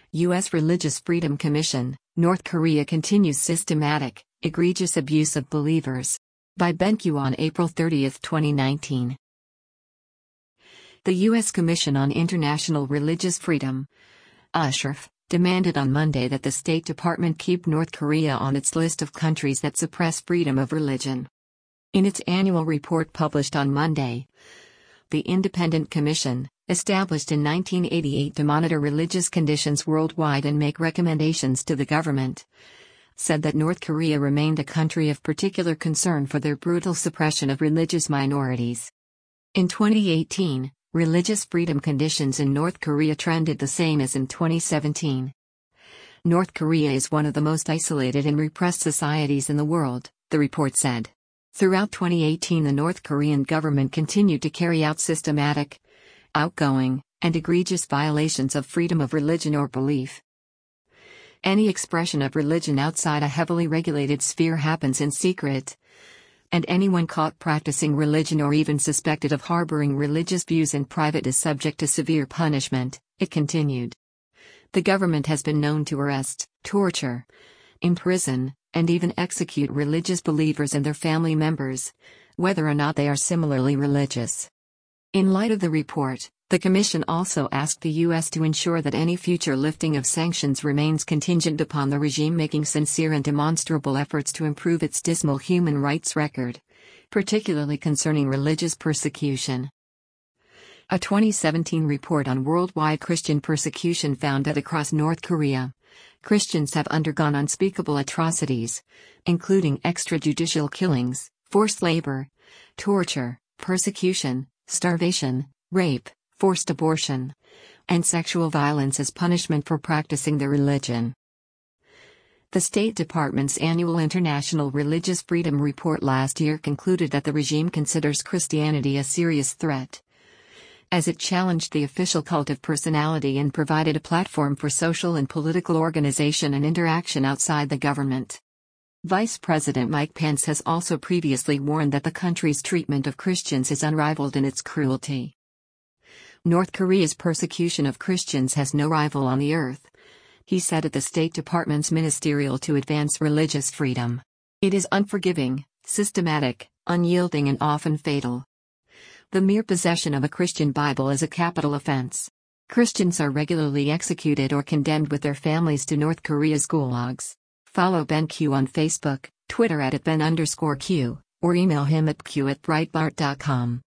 U.S. Religious Freedom Commission, North Korea continues systematic, egregious abuse of believers. By BenQ on April 30, 2019. The U.S. Commission on International Religious Freedom, USHRF, demanded on Monday that the State Department keep North Korea on its list of countries that suppress freedom of religion. In its annual report published on Monday, the Independent Commission, established in 1988 to monitor religious conditions worldwide and make recommendations to the government, said that North Korea remained a country of particular concern for their brutal suppression of religious minorities. In 2018, religious freedom conditions in North Korea trended the same as in 2017. North Korea is one of the most isolated and repressed societies in the world, the report said. Throughout 2018, the North Korean government continued to carry out systematic, outgoing, and egregious violations of freedom of religion or belief. Any expression of religion outside a heavily regulated sphere happens in secret, and anyone caught practicing religion or even suspected of harboring religious views in private is subject to severe punishment, it continued. The government has been known to arrest, torture, imprison, and even execute religious believers and their family members, whether or not they are similarly religious. In light of the report, the Commission also asked the U.S. to ensure that any future lifting of sanctions remains contingent upon the regime making sincere and demonstrable efforts to improve its dismal human rights record, particularly concerning religious persecution. A 2017 report on worldwide Christian persecution found that across North Korea, Christians have undergone unspeakable atrocities, including extrajudicial killings, forced labor, torture, persecution, starvation, rape, forced abortion, and sexual violence as punishment for practicing their religion. The State Department's annual International Religious Freedom Report last year concluded that the regime considers Christianity a serious threat, as it challenged the official cult of personality and provided a platform for social and political organization and interaction outside the government. Vice President Mike Pence has also previously warned that the country's treatment of Christians is unrivaled in its cruelty. North Korea's persecution of Christians has no rival on the earth, he said at the State Department's Ministerial to Advance Religious Freedom. It is unforgiving, systematic, unyielding, and often fatal. The mere possession of a Christian Bible is a capital offense. Christians are regularly executed or condemned with their families to North Korea's gulags. Follow BenQ on Facebook, Twitter @Ben_Q, or email him at q@breitbart.com.